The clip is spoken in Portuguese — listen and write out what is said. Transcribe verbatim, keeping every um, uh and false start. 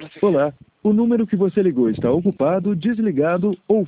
Olá, o número que você ligou está ocupado, desligado ou